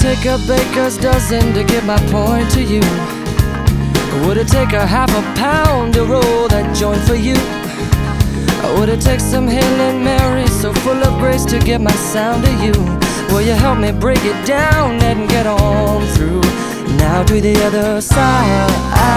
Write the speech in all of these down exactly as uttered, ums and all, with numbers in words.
take a baker's dozen to get my point to you? Would it take a half a pound to roll that joint for you? Would it take some Hail and Mary so full of grace to get my sound to you? Will you help me break it down and get on through? Now to the other side.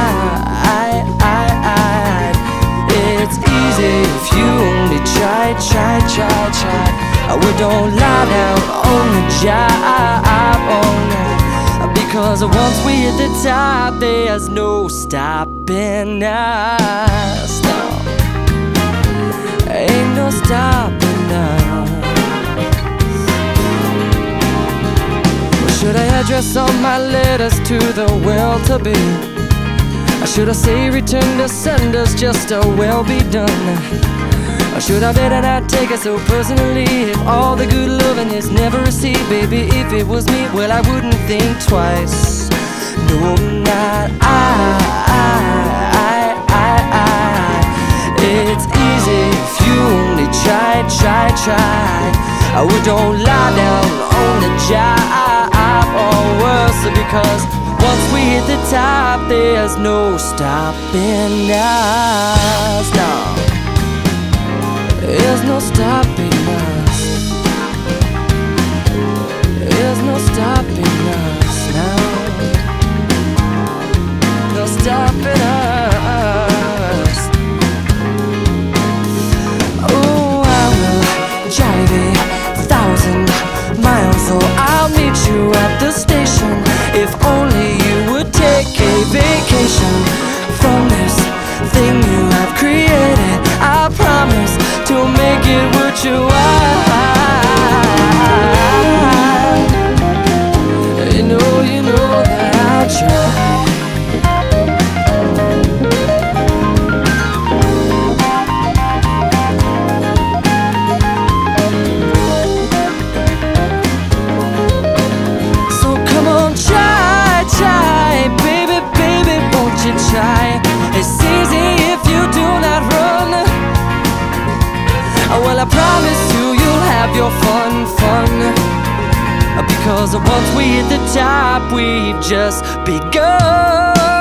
It's easy if you only try, try, try, try. We don't lie down on the job, oh no. Because once we hit the top, there's no stopping us, no. Ain't no stopping us. Should I address all my letters to the well-to-be? Or should I say return to senders, just a well be done? Or should I better not take it so personally? If all the good loving is never received, baby, if it was me, well, I wouldn't think twice. No, not I, I, I, I. It's easy if you only try, try, try. We don't lie down on the job, or worse, because once we hit the top, there's no stopping us, no. There's no stopping us. There's no stopping us now. No stopping us. Oh, I will drive a thousand miles, so I'll meet you at the station. If only you would take a vacation from this thing you have created. I promise to make it what you are. You know, you know that I'll try. So come on, try, try, baby, baby, won't you try? It's easy if you do not run. Well, I promise you, you'll have your fun, fun. Because once we hit the top, we've just begun.